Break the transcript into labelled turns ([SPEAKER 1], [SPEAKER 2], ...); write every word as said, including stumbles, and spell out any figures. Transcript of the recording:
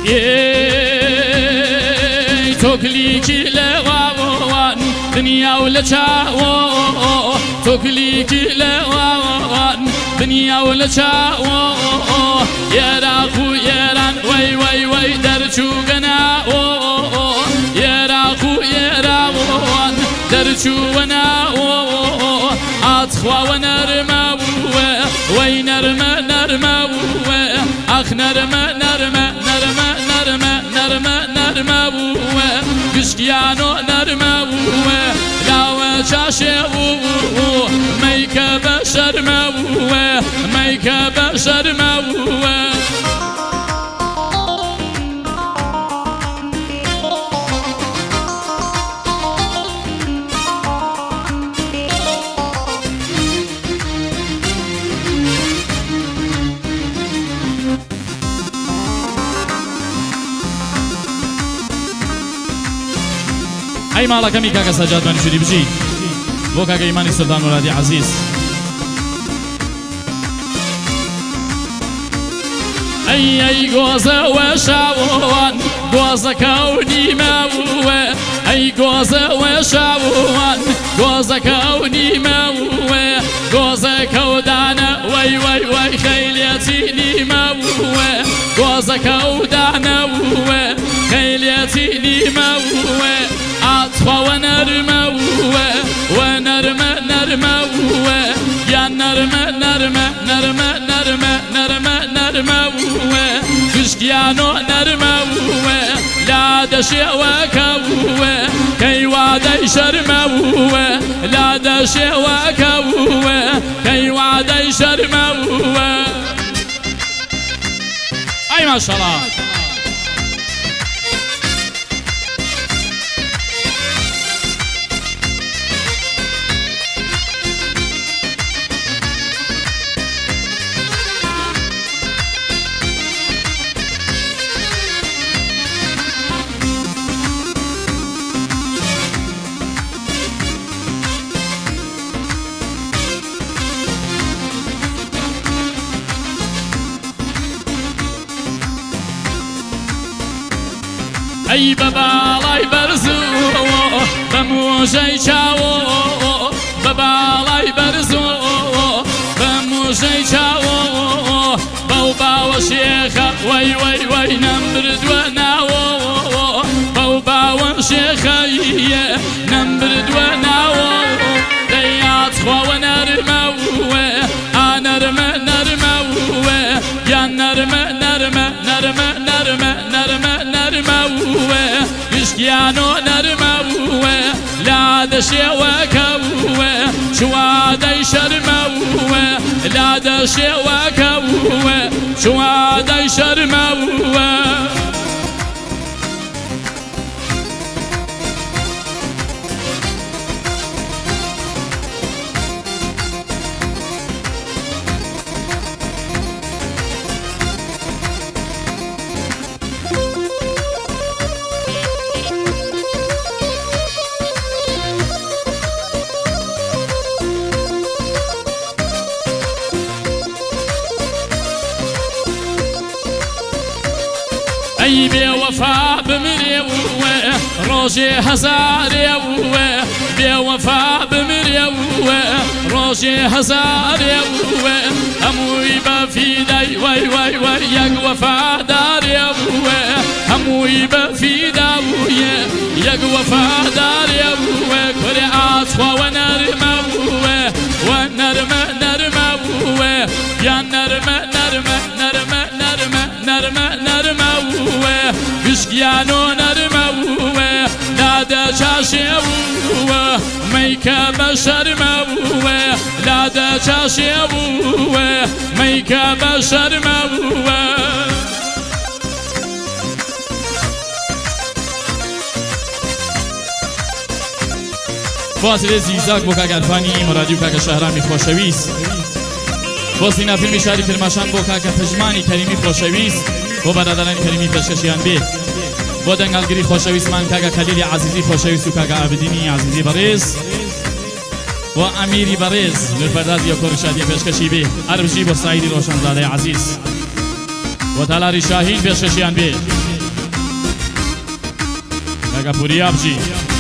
[SPEAKER 1] تۆکلیکی لەوان دنیا و لە چاوە تۆکلیکی لەوان دنیا و لە چاوە عێراق و ئێران وەی وەی وەی دەرچووگەناوە عێراق و ئێراوان دەرچووە ناوە ئاتخواوە نەرمە بووە وەی نەرمە نەرمە بووە ئەخ نەرمە نەرمە نەرمە نەرمە نەرمە نەرمە بووە گشتیانۆ نەرمە بووە لاوە چاشێ بوو مەیکە بە شەرمە بووە مەیکە بە شەرمە بووە
[SPEAKER 2] ئەی ماڵەکەمی کاکە سەجاد بەنیشوری بژی بۆ کاکە ئیمانی سولتان مرادی عەزیز
[SPEAKER 1] ئەی ئەی گۆزەوە شاوان گۆزەکەونی ماوە ئەی گۆزەوە شاوان گۆزەکەونی ماوە گۆزەکەودانە وەی وەی وەی خەیلێتینی ماوە گۆزەکەودانەوە خەیلێتینی ماوە ئاتخواوە نەرمەوە وە نەرمە نەرمەوە یان نەرمە نەرمە نەرمە نەرمە نەرمە نەرمەوە گشتیانۆ نەرمەوە لا دەشێوەکەوە کەیوادەی شەرمەوە لا دەشێوەکەوە کەیوادەی شەرمەوە
[SPEAKER 2] ئەی ماشەڵڵا
[SPEAKER 1] ئەی بە باڵای بەرزەوە بە موژەی چاوە بە باڵای بەرزەوە بە موژەی چاوە بەو باوە شێخە وەی وەی وەی نەمبردووە ناوە بەو باوە شێخەیە نەمبردووە ناوە دەیاتخواوە نەرمەوە ئا نەرمە نەرمەوە یان نەرمە نەرمە نەرمە نەرمە نەرمە نەرمەوە گشتیانۆ نەرمەوە لا دەشێوەکەوە چوادەی شەرمەوە لا دەشێوەکەوە چوادەی شەرمەوە ئەی بێوەفا بمرێوە ڕۆژێ هەزارێوە بێوەفا بمرێوە ڕۆژێ هەزارێوە هەمووی بە فیدای وەی وەی وەی یەک وەفادارێوە هەمووی بە فیداویە یەک وەفادارێوە کورێ ئاتخواوە نەرمەوە وە نەرمە نەرمەوە یان نەرمە نەرمە نەرمە نەرمە نەرمە نەرمەوە گشتیانۆ نەرمەوە لادە چاشێوە مەیکە بە شەرمەوە لادە چاشێوە مەیکە بە شەرمەوە
[SPEAKER 2] فاسێ زیزاک بۆ کاکە ئەرفانی مرادی و کاکە شەهرامی خۆشەویست بۆ سینە فیلمی شاری کرماشان بۆ کاکە پژمانی کەریمی خۆشەویست بۆ بەرادەرانی کەریمی پێشکەشیان بێت بۆ دەنگالگری خۆشەویستمان کاکە خەلیلی عەزیزی خۆشەویست و کاکە ئابدینی عەزیزی بەڕێز بۆ ئەمیری بەڕێز نورپەردازی و کۆڕشادی پێشکەشی بێ ئەربژی بۆ سایدی ڕۆشنزادەی عەزیز بۆ تالاری شاهین پێشکەشیان بێ کاکە پوری ئابژی